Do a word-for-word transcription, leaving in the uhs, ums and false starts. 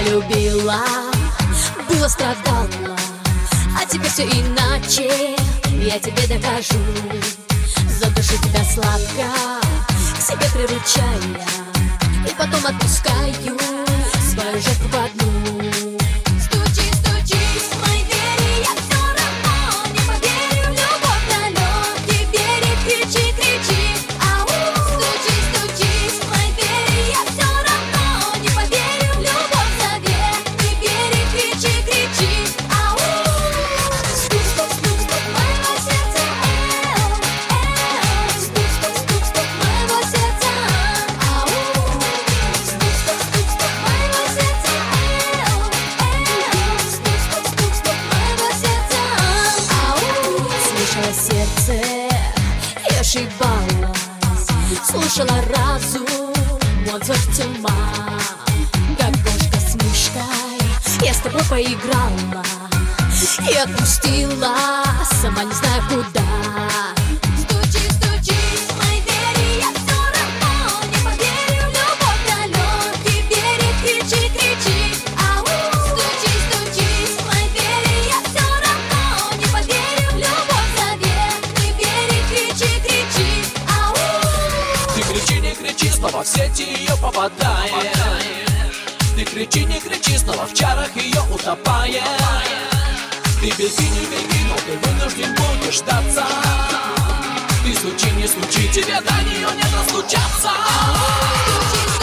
любила, было страдала, а теперь все иначе. Я тебе докажу, задушу тебя сладко, к себе приручая, и потом отпускаю свою жертву в одну. Стучи, стучись в мои двери, я все равно не поверю в любовь на легкий берег. Кричи, кричи, ау. Стучи, стучись в мои двери, я все равно не поверю в любовь на верхний берег. Кричи, кричи, ау. Стук, стук, стук, стук моего сердца, эл, эл. Стук, стук, стук, стук моего сердца, ау. Стук, стук, стук, стук моего сердца, эл, эл. Стук, стук, стук, стук моего сердца, ау. Слышала сердце и ошибалась, слушала разум, вот зов тьма. Как кошка с мышкой я с тобой поиграла и отпустила, сама не знаю куда. Стучи, стучись в мои двери, я все равно не поверю в любовь на легкий берег. Кричи, кричи, ау. Стучи, стучись в мои двери, я все равно не поверю в любовь на верхний берег. Кричи, кричи, ау. Ты кричи, не кричи, снова в сети ее попадаешь. Ты кричи, не кричи, снова в чарах ее утопаешь. Ты беги, не беги, но ты вынужден будешь ждаться. Ты стучи, не стучи, тебе до нее не достучаться. Стучи,